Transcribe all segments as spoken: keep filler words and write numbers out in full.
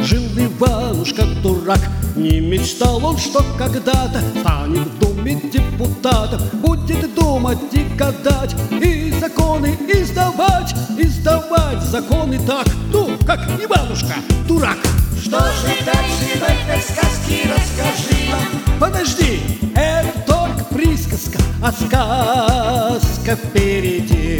Жил Иванушка дурак, не мечтал он, что когда-то станет в Думе депутатом, будет думать и гадать, и законы издавать, издавать законы так, ну, как Иванушка дурак. Что же дальше в этой сказке, расскажи нам. Подожди, это только присказка, а сказка впереди.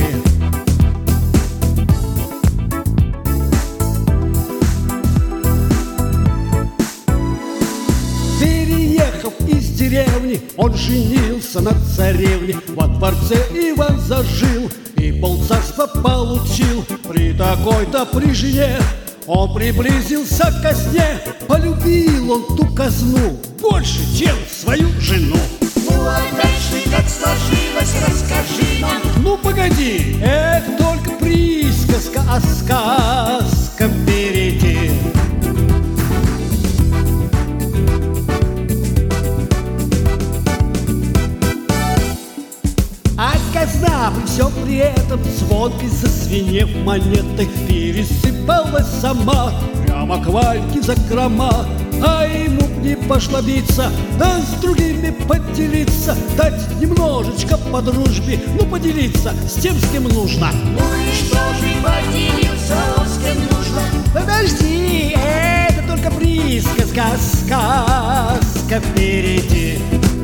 Переехав из деревни, он женился на царевне. Во дворце Иван зажил и полцарства получил. При такой-то при жене он приблизился ко сне. Полюбил он ту казну больше, чем свою жену. Ну а дальше как сложилось, расскажи нам. Ну погоди, это только присказка, а сказка впереди. А казна при всем при этом звонкой зазвенев монетой пересыпалась сама прямо к Вальке в закрома. А ему б не пошла биться, да с другими поделиться, дать немножечко по дружбе, ну поделиться с тем, с кем нужно. Ну и что же поделился он, с кем нужно? Подожди, это только присказка, сказка впереди.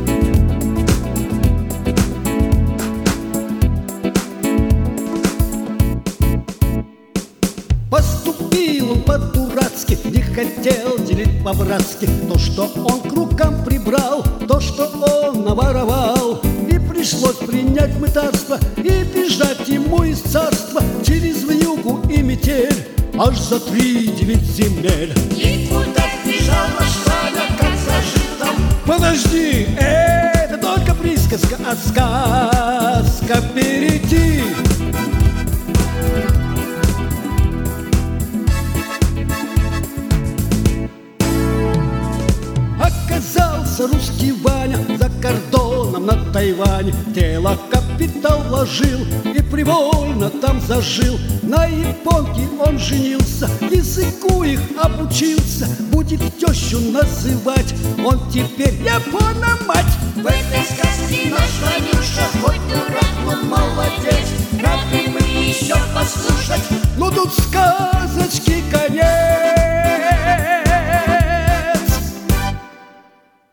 Поступил он по-дурацки, не хотел делить по-братски то, что он к рукам прибрал, то, что он наворовал. И пришлось принять мытарство и бежать ему из царства через вьюгу и метель аж за три девять земель. И куда бежал наш Ваня, как зажил там? Подожди, это только присказка, а сказка впереди. Оказался русский Ваня за кордоном на Тайване. Тело капитал вложил и привольно там зажил. На японке он женился, языку их обучился. Будет тещу называть он теперь Япона-мать. В этой сказке наш Ванюша хоть дурак, но молодец. Рады мы еще послушать. Ну тут сказочки конец.